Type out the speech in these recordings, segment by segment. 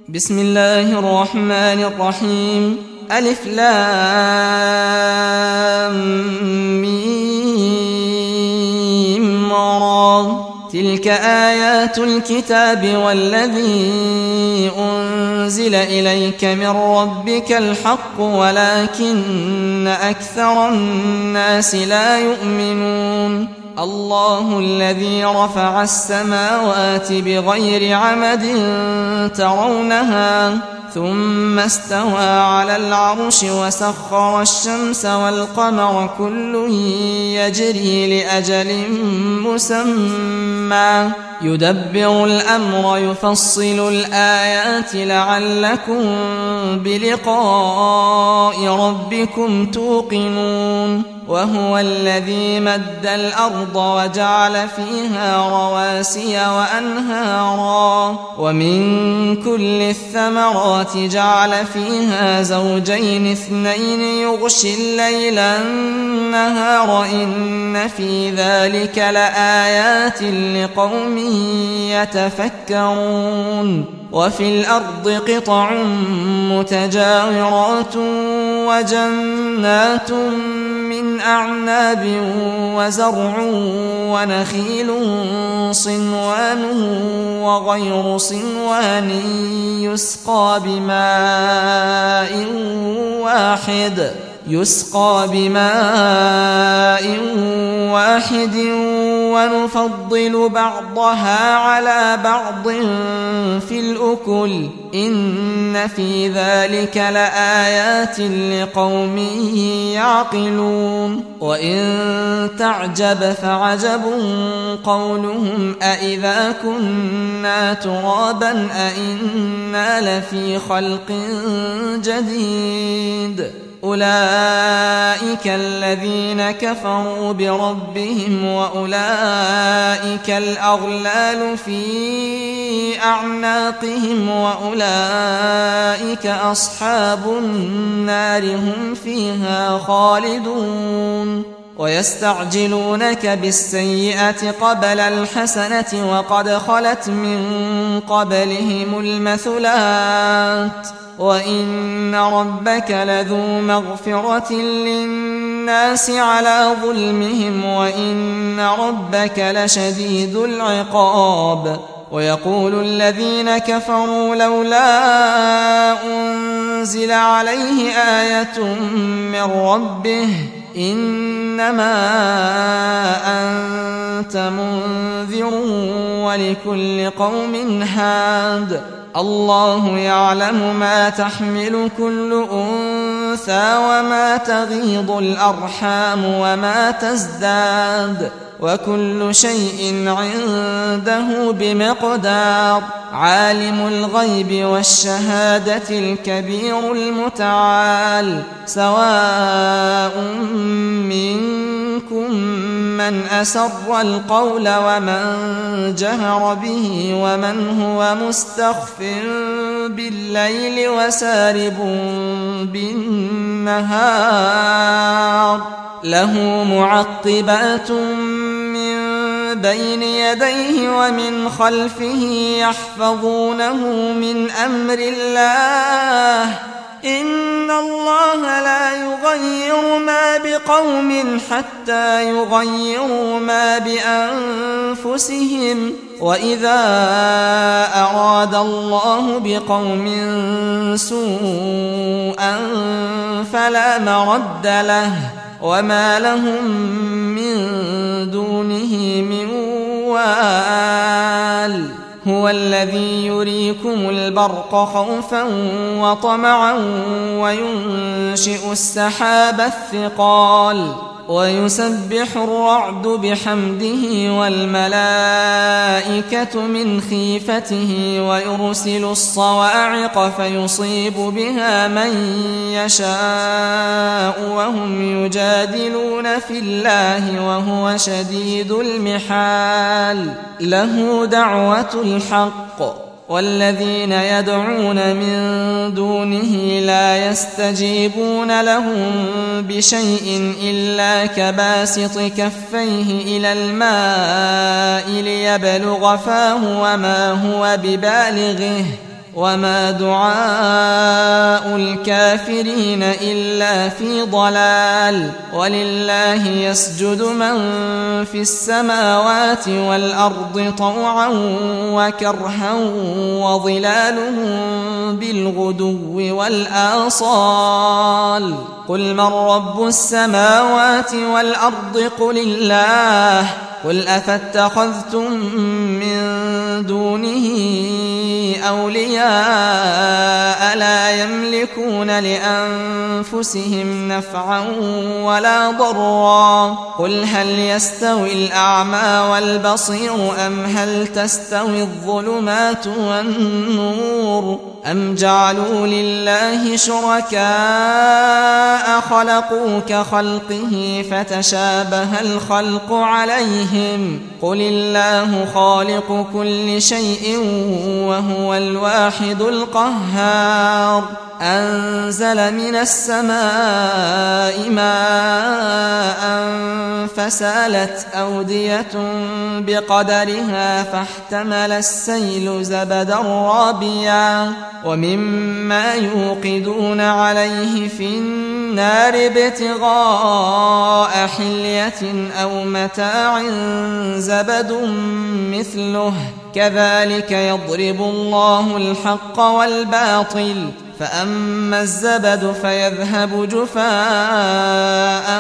بسم الله الرحمن الرحيم. ألف لام ميم را. تلك آيات الكتاب والذي أنزل إليك من ربك الحق ولكن أكثر الناس لا يؤمنون. الله الذي رفع السماوات بغير عمد ترونها ثم استوى على العرش وسخر الشمس والقمر كل يجري لأجل مسمى يدبر الأمر يفصل الآيات لعلكم بلقاء ربكم توقنون. وهو الذي مد الأرض وجعل فيها رواسي وأنهارا ومن كل الثمرات جعل فيها زوجين اثنين يغشي الليل النهار إن في ذلك لآيات لقوم يتفكرون. وفي الأرض قطع متجاورات وجنات من أعناب وزرع ونخيل صنوان وغير صنوان يسقى بماء واحد ونفضل بعضها على بعض في الأكل إن في ذلك لآيات لقوم يعقلون. وإن تعجب فعجب قولهم أإذا كنا ترابا أإنا لفي خلق جديد. أولئك الذين كفروا بربهم وأولئك الأغلال في أعناقهم وأولئك أصحاب النار هم فيها خالدون. ويستعجلونك بالسيئة قبل الحسنة وقد خلت من قبلهم المثلات وإن ربك لذو مغفرة للناس على ظلمهم وإن ربك لشديد العقاب. ويقول الذين كفروا لولا أنزل عليه آية من ربه إنما أنت منذر ولكل قوم هاد. الله يعلم ما تحمل كل أنثى وما تغيض الأرحام وما تزداد وكل شيء عنده بمقدار. عالم الغيب والشهادة الكبير المتعال. سواء منكم من أسر القول ومن جهر به ومن هو مستخف بالليل وسارب بالنهار له معقبات من بين يديه ومن خلفه يحفظونه من أمر الله إن الله لا يغير ما بقوم حتى يغيروا ما بأنفسهم وإذا أراد الله بقوم سوءا فلا مرد له وما لهم من دونه من وال. هو الذي يريكم البرق خوفا وطمعا وينشئ السحاب الثقال ويسبح الرعد بحمده والملائكة من خيفته ويرسل الصواعق فيصيب بها من يشاء وهم يجادلون في الله وهو شديد المحال. له دعوة الحق والذين يدعون من دونه لا يستجيبون لهم بشيء إلا كباسط كفيه إلى الماء ليبلغ فاه وما هو ببالغه وما دعاء الكافرين إلا في ضلال ولله يسجد من في السماوات والأرض طوعا وكرها وظلالهم بالغدو والآصال قل من رب السماوات والأرض قل الله قل أفاتخذتم من دونه أولياء لا يملكون لأنفسهم نفعا ولا ضرا قل هل يستوي الأعمى والبصير أم هل تستوي الظلمات والنور أم جعلوا لله شركاء خلقوا كخلقه فتشابه الخلق عليهم قل الله خالق كل شيء وهو الواحد القهار أنزل من السماء ماء فسالت أودية بقدرها فاحتمل السيل زبدا رابيا ومما يوقدون عليه في النار ابتغاء حلية أو متاع زبد مثله كذلك يضرب الله الحق والباطل فأما الزبد فيذهب جفاء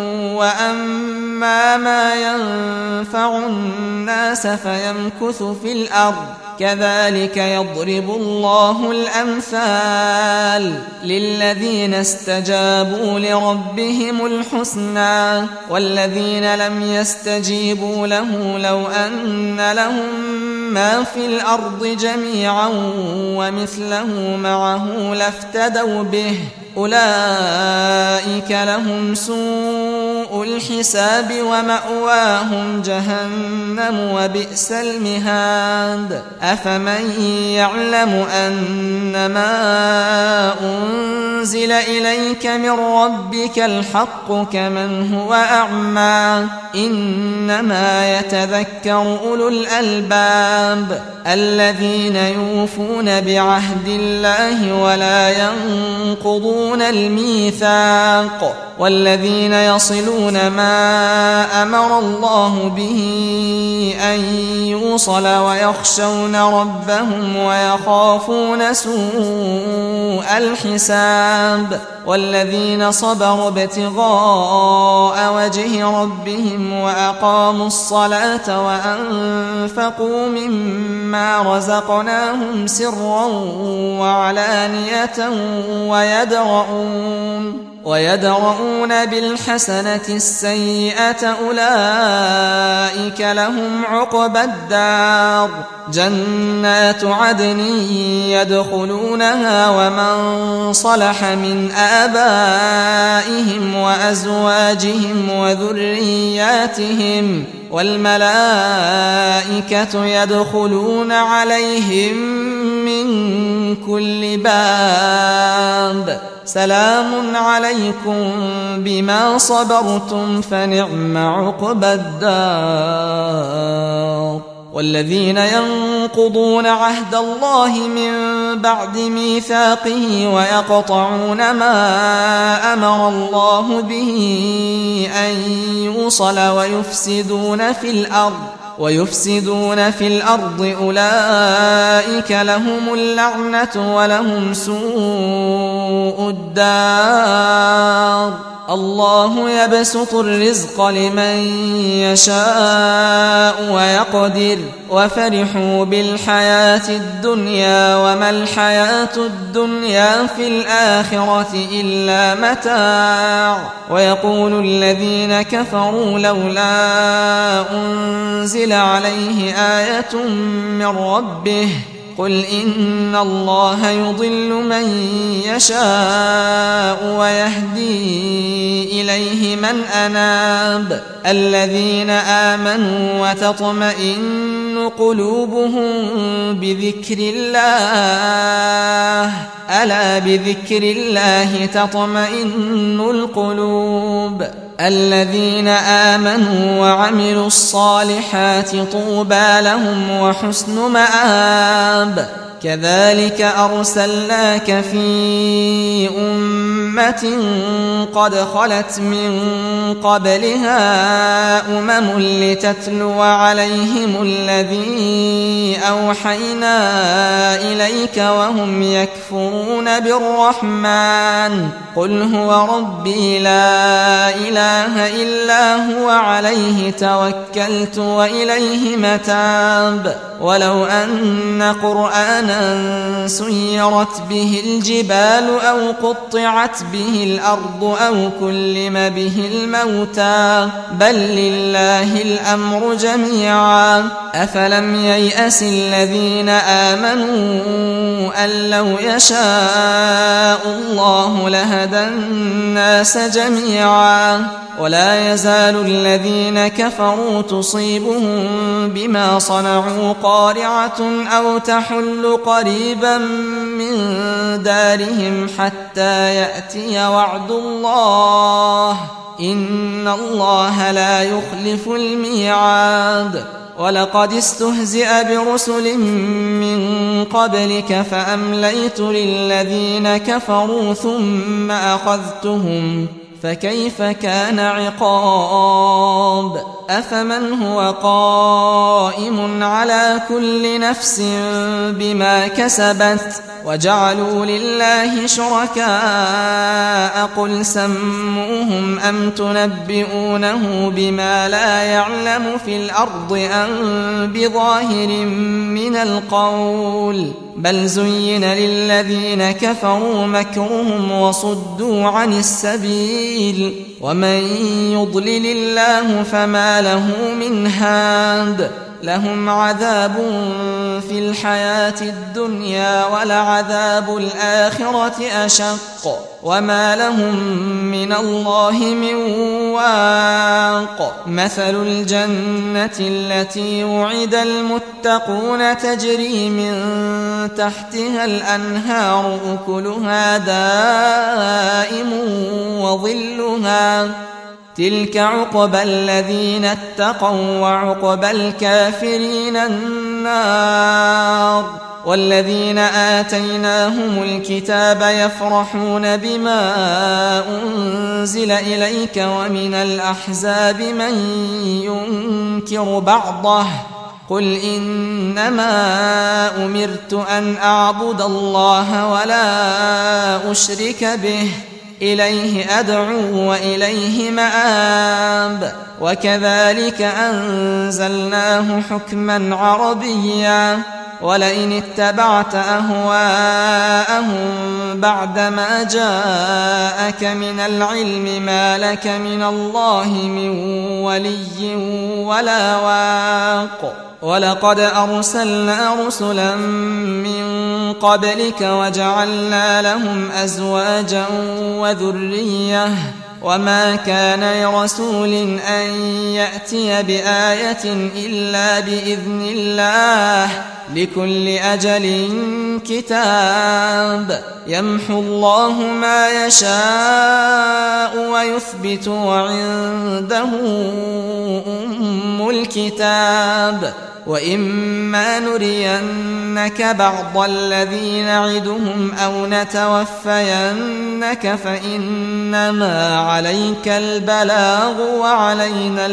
وأما ما ينفع الناس فيمكث في الأرض كذلك يضرب الله الأمثال للذين استجابوا لربهم الحسنى والذين لم يستجيبوا له لو أن لهم ما في الأرض جميعا ومثله معه لافتدوا به أولئك لهم سوء الحساب ومأواهم جهنم وبئس المهاد أفمن يعلم أنما أنزل إليك من ربك الحق كمن هو أعمى إنما يتذكر أولو الألباب الذين يوفون بعهد الله ولا ينقضون الميثاق والذين يصلون ما أمر الله به أن يوصل ويخشون ربهم ويخافون سوء الحساب والذين صبروا ابتغاء وجه ربهم وأقاموا الصلاة وأنفقوا مما رزقناهم سرا وعلانية ويدرؤون بالحسنة السيئة أولئك لهم عقبى الدار جنات عدن يدخلونها ومن صلح من آبائهم وأزواجهم وذرياتهم والملائكة يدخلون عليهم من كل باب سلام عليكم بما صبرتم فنعم عقبى الدار والذين ينقضون عهد الله من بعد ميثاقه ويقطعون ما أمر الله به أن يوصل ويفسدون في الأرض أولئك لهم اللعنة ولهم سوء الدار الله يبسط الرزق لمن يشاء ويقدر وفرحوا بالحياة الدنيا وما الحياة الدنيا في الآخرة إلا متاع ويقول الذين كفروا لولا أنزل عليه آية من ربه قل إن الله يضل من يشاء ويهدي إليه من أناب الذين آمنوا وتطمئن قلوبهم بذكر الله ألا بذكر الله تطمئن القلوب الذين آمنوا وعملوا الصالحات طوبى لهم وحسن مآب كذلك أرسلناك في أمة قد خلت من قبلها لتتلو عليهم الذي أوحينا إليك وهم يكفرون بالرحمن قل هو ربي لا إله إلا هو عليه توكلت وإليه متاب ولو أن قرآنا سيرت به الجبال أو قطعت به الأرض أو كلم به الموتى بل لله الأمر جميعا أفلم ييأس الذين آمنوا أن لو يشاء الله لهدى الناس جميعا ولا يزال الذين كفروا تصيبهم بما صنعوا قارعة أو تحل قريبا من دارهم حتى يأتي وعد الله إن الله لا يخلف الميعاد ولقد استهزئ برسل من قبلك فأمليت للذين كفروا ثم أخذتهم فكيف كان عقاب أفمن هو قائم على كل نفس بما كسبت وجعلوا لله شركاء قل سموهم أم تنبئونه بما لا يعلم في الأرض أم بظاهر من القول بل زين للذين كفروا مكرهم وصدوا عن السبيل ومن يضلل الله فما له من هاد لهم عذاب في الحياة الدنيا ولعذاب الآخرة أشق وما لهم من الله من واق مثل الجنة التي وعد المتقون تجري من تحتها الأنهار أكلها دائم وظلها تلك عقبى الذين اتقوا وعقبى الكافرين النار والذين آتيناهم الكتاب يفرحون بما أنزل إليك ومن الأحزاب من ينكر بعضه قل إنما أمرت أن أعبد الله ولا أشرك به إليه أدعو وإليه مآب وكذلك أنزلناه حكما عربيا ولئن اتبعت أهواءهم بعدما جاءك من العلم ما لك من الله من ولي ولا واق ولقد أرسلنا رسلا من قبلك وجعلنا لهم أزواجا وذرية وما كان لرسول أن يأتي بآية إلا بإذن الله لكل أجل كتاب يمحو الله ما يشاء ويثبت وعنده أم الكتاب وإما نرينك بعض الذي نعدهم أو نتوفينك فإنما عليك البلاغ وعلينا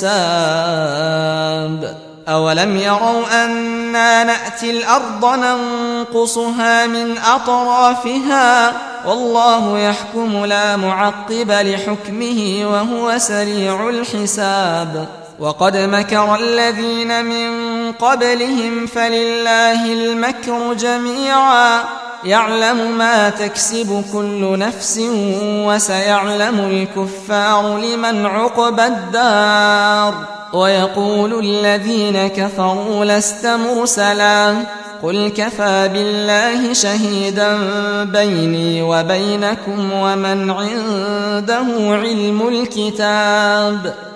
الحساب أولم يروا أنا نأتي الأرض ننقصها من أطرافها والله يحكم لا معقب لحكمه وهو سريع الحساب وقد مكر الذين من قبلهم فلله المكر جميعا يعلم ما تكسب كل نفس وسيعلم الكفار لمن عقبى الدار ويقول الذين كفروا لست مرسلا قل كفى بالله شهيدا بيني وبينكم ومن عنده علم الكتاب